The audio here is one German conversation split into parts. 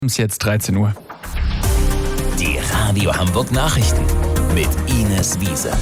Es ist jetzt 13 Uhr. Die Radio Hamburg Nachrichten mit Ines Wiese.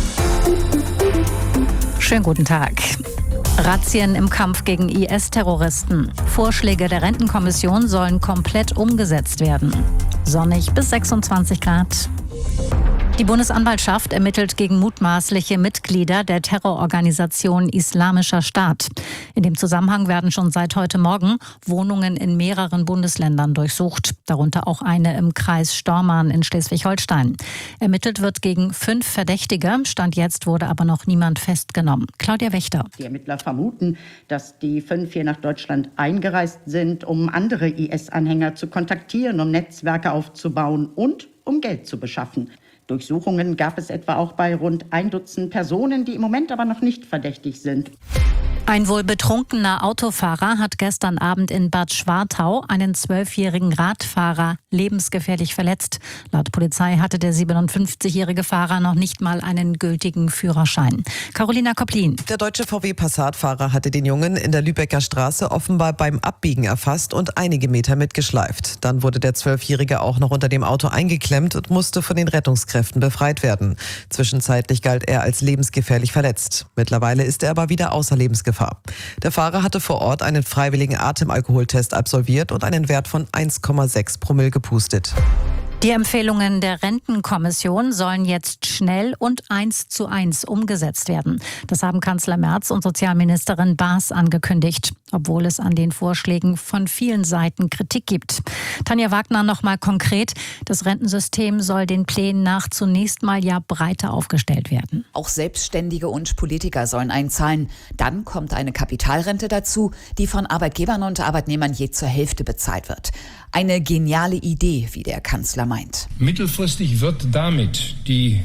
Schönen guten Tag. Razzien im Kampf gegen IS-Terroristen. Vorschläge der Rentenkommission sollen komplett umgesetzt werden. Sonnig bis 26 Grad. Die Bundesanwaltschaft ermittelt gegen mutmaßliche Mitglieder der Terrororganisation Islamischer Staat. In dem Zusammenhang werden schon seit heute Morgen Wohnungen in mehreren Bundesländern durchsucht, darunter auch eine im Kreis Stormarn in Schleswig-Holstein. Ermittelt wird gegen 5 Verdächtige. Stand jetzt wurde aber noch niemand festgenommen. Claudia Wächter. Die Ermittler vermuten, dass die 5 hier nach Deutschland eingereist sind, um andere IS-Anhänger zu kontaktieren, um Netzwerke aufzubauen und um Geld zu beschaffen. Durchsuchungen gab es etwa auch bei rund 1 Dutzend Personen, die im Moment aber noch nicht verdächtig sind. Ein wohl betrunkener Autofahrer hat gestern Abend in Bad Schwartau einen 12-jährigen Radfahrer lebensgefährlich verletzt. Laut Polizei hatte der 57-jährige Fahrer noch nicht mal einen gültigen Führerschein. Carolina Kopplin. Der deutsche VW-Passat-Fahrer hatte den Jungen in der Lübecker Straße offenbar beim Abbiegen erfasst und einige Meter mitgeschleift. Dann wurde der 12-Jährige auch noch unter dem Auto eingeklemmt und musste von den Rettungskräften befreit werden. Zwischenzeitlich galt er als lebensgefährlich verletzt. Mittlerweile ist er aber wieder außer Lebensgefahr. Der Fahrer hatte vor Ort einen freiwilligen Atemalkoholtest absolviert und einen Wert von 1,6 Promille gepustet. Die Empfehlungen der Rentenkommission sollen jetzt schnell und 1:1 umgesetzt werden. Das haben Kanzler Merz und Sozialministerin Baas angekündigt, obwohl es an den Vorschlägen von vielen Seiten Kritik gibt. Tanja Wagner noch mal konkret. Das Rentensystem soll den Plänen nach zunächst mal ja breiter aufgestellt werden. Auch Selbstständige und Politiker sollen einzahlen. Dann kommt eine Kapitalrente dazu, die von Arbeitgebern und Arbeitnehmern je zur Hälfte bezahlt wird. Eine geniale Idee, wie der Kanzler meint. Mittelfristig wird damit die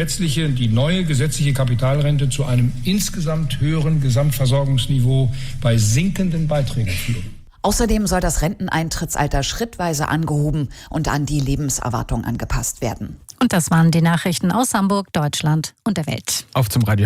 neue gesetzliche Kapitalrente zu einem insgesamt höheren Gesamtversorgungsniveau bei sinkenden Beiträgen führen. Außerdem soll das Renteneintrittsalter schrittweise angehoben und an die Lebenserwartung angepasst werden. Und das waren die Nachrichten aus Hamburg, Deutschland und der Welt. Auf zum Radio.